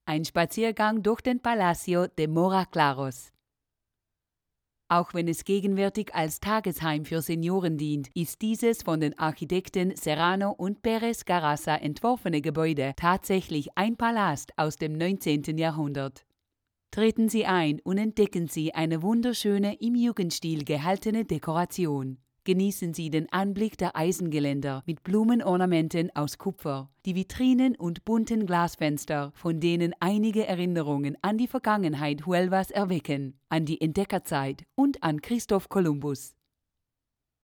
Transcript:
Ein Spaziergang durch den Palacio de Mora Claros. Auch wenn es gegenwärtig als Tagesheim für Senioren dient, ist dieses von den Architekten Serrano und Pérez Garasa entworfene Gebäude tatsächlich ein Palast aus dem 19. Jahrhundert. Treten Sie ein und entdecken Sie eine wunderschöne, im Jugendstil gehaltene Dekoration. Genießen Sie den Anblick der Eisengeländer mit Blumenornamenten aus Kupfer, die Vitrinen und bunten Glasfenster, von denen einige Erinnerungen an die Vergangenheit Huelvas erwecken, an die Entdeckerzeit und an Christoph Kolumbus.